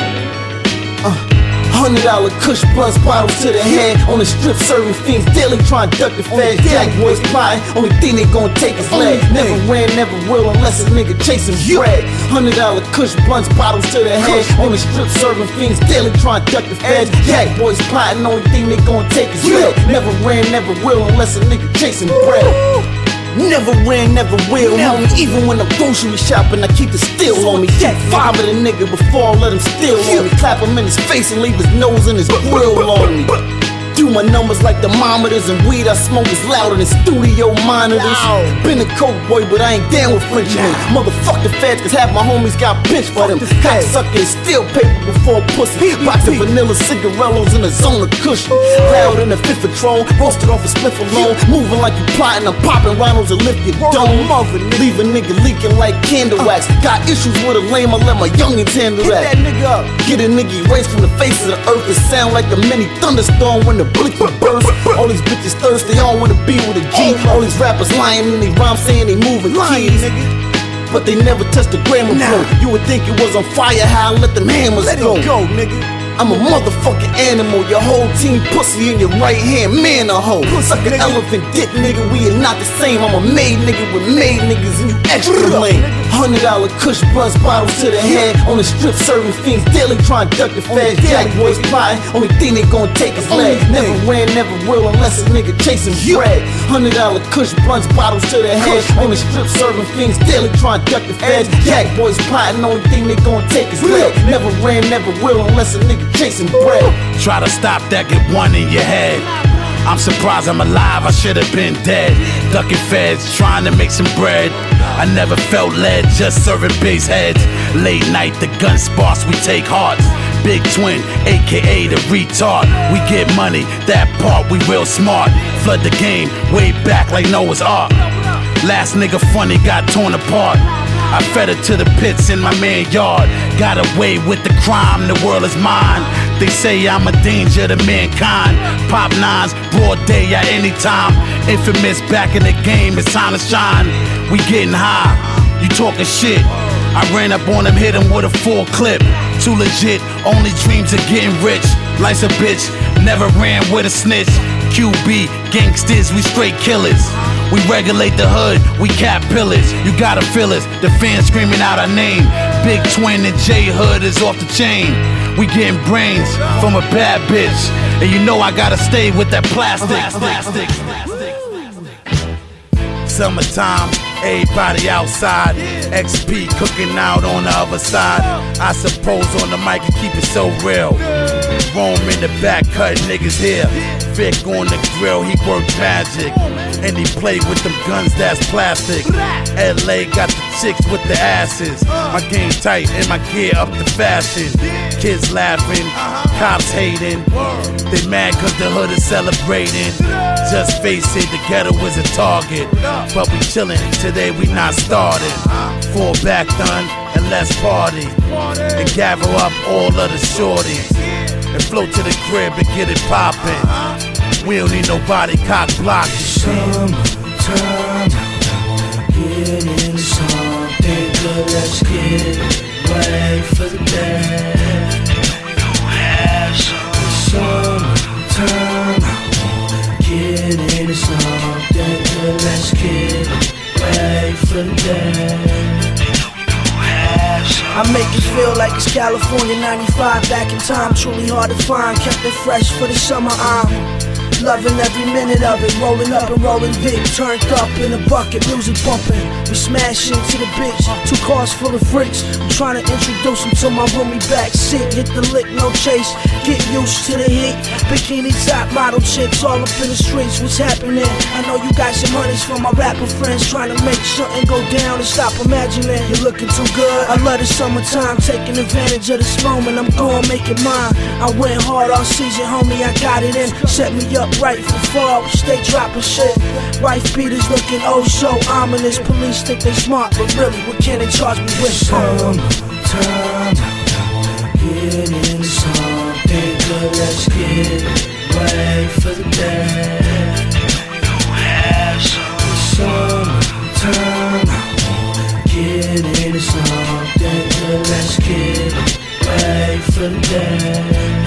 $100 Kush blunts, bottles to the head. On the strip serving fiends daily, trying to duck the feds. Jack boys plotting, only thing they gon' take is lead. Never ran, never will unless a nigga chasing bread. $100 Kush blunts, bottles to the head. On the strip serving fiends daily, trying to duck the feds. Jack boys plotting, only thing they gon' take is lead. Never ran, never will unless a nigga chasing bread. Never ran, never will, homie. Even when I'm grocery shopping, I keep the steel on me. Get 5 of the nigga before I let him steal on me. Clap him in his face and leave his nose and his grill on me. Do my numbers like thermometers, and weed I smoke is louder than studio monitors. Been a coke boy, but I ain't down with Frenchmen. Motherfuck the feds, cause half my homies got pinched by them. Cocksucker is still paper before pussy. Box of vanilla cigarellos in a zone of cushion. Loud in the 5th Patron, roasted off a spliff alone. Moving like you plotting, I'm popping rhinos and lift your dome. Leave a nigga leaking like candle wax. Got issues with a lame, I let my youngins handle that. Get a nigga erased from the face of the earth. It sound like a mini thunderstorm when the blick will burst. All these bitches thirsty, they all wanna be with a G. All these rappers lying in they rhymes saying they moving keys, but they never touched the grammar flow. You would think it was on fire, how I let them hammers go. Nigga. I'm a motherfucking animal, your whole team pussy in your right hand, man a hoe. Suck an elephant dick, nigga, we are not the same. I'm a made nigga with made niggas and you extra lame. $100 Kush blunts, bottles to the head. On the strip serving fiends daily, trying to duck the feds. Jack boys plotting, only thing they gon' take is lead. Never ran, never will unless a nigga chasing bread. $100 Kush blunts, bottles to the head. On the strip serving fiends daily, trying to duck the feds. Jack boys plotting, only thing they gon' take is lead. Never ran, never will unless a nigga chasing bread. Try to stop that, get one in your head. I'm surprised I'm alive, I should've been dead. Ducking feds, trying to make some bread. I never felt led, just serving base heads. Late night, the gun sparks, we take hearts. Big Twin, aka the retard. We get money, that part we real smart. Flood the game, way back like Noah's Ark. Last nigga funny got torn apart. I fed her to the pits in my man yard. Got away with the crime, the world is mine. They say I'm a danger to mankind. Pop nines, broad day at any time. Infamous back in the game, it's time to shine. We getting high, you talking shit. I ran up on him, hit him with a full clip. Too legit, only dreams of getting rich. Life's a bitch, never ran with a snitch. QB, gangsters, we straight killers. We regulate the hood, we cap pillars. You gotta feel us, the fans screaming out our name. Big Twin and J Hood is off the chain. We getting brains from a bad bitch. And you know I gotta stay with that plastic. Summertime, everybody outside. XP cooking out on the other side. I suppose on the mic and keep it so real. Rome in the back, cutting niggas here. Vic on the grill, he worked magic. And he played with them guns that's plastic. LA got the chicks with the asses. My game tight and my gear up to fashion. Kids laughing, cops hating. They mad cause the hood is celebrating. Just face it, the ghetto is a target. But we chillin', today we not started. Fall back done and let's party. And gather up all of the shorties. And float to the crib and get it poppin'. We don't need nobody cock blocking. Summertime, I wanna get into something good. Let's get ready for the day. We gon' have some. Summertime, I wanna get into something good. Let's get ready for the day. I make it feel like it's California 95 back in time. Truly hard to find, kept it fresh for the summer. Loving every minute of it, rolling up and rolling deep, turned up in a bucket, music bumping. We smash into the beach, 2 cars full of freaks. I'm trying to introduce them to my roomie back seat. Hit the lick, no chase, get used to the heat. Bikini top model chicks all up in the streets. What's happening? I know you got some honeys for my rapper friends, trying to make something go down and stop imagining. You're looking too good. I love the summertime, taking advantage of this moment. I'm gonna make it mine. I went hard all season, homie, I got it in. Set me up right for fall, stay dropping shit. Wife beaters looking oh so ominous. Police think they smart, but really, what can they charge me with? Summertime, get into something good, let's get it. Wait for the day. Have some summertime, get into something good, let's get it. Wait for the day.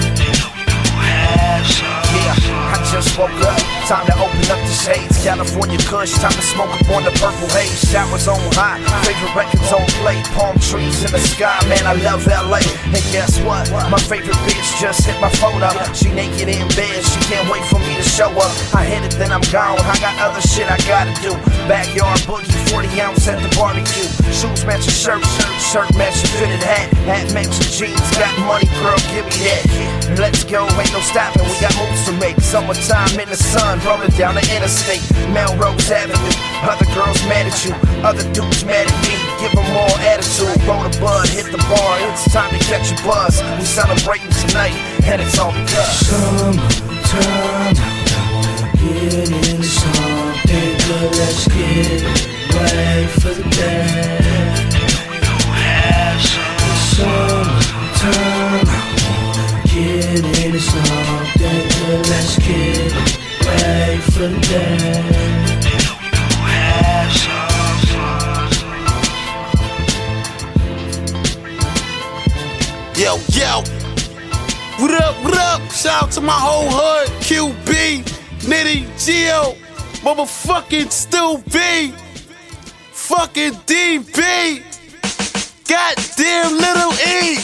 I just woke up, time to open up the shades. California Kush, time to smoke up on the purple haze. Showers on high, favorite records on play. Palm trees in the sky, man, I love LA. And guess what? My favorite bitch just hit my phone up. She naked in bed, she can't wait for me to show up. I hit it, then I'm gone, I got other shit I gotta do. Backyard boogie, 40 ounce at the barbecue. Shoes matching shirt matching fitted hat. Hat matching jeans, got money, girl, give me that. Let's go, ain't no stopping, we got moves to make. Summertime in the sun, rolling down the interstate. Melrose Avenue, other girls mad at you, other dudes mad at me. Give them more attitude, roll the bud, hit the bar. It's time to catch a buzz. We celebrating tonight, and it's all because summertime, get into something good, let's get it. Wait for the day. Have summertime, get into something good, let's get it. Wait for the day. Have some fun. Yo, what up, shout out to my whole hood, QB, Nitty, Geo, motherfucking Stu B, fucking DB, goddamn Little E.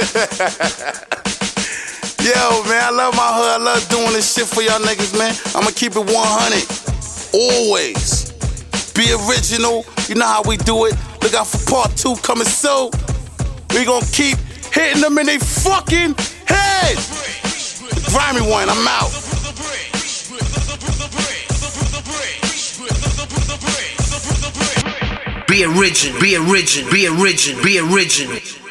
Yo, man, I love my hood, I love doing this shit for y'all niggas, man. I'ma keep it 100, always. Be original, you know how we do it. Look out for part 2 coming soon. We gon' keep hitting them in they fucking head. The grimy one, I'm out. Be original.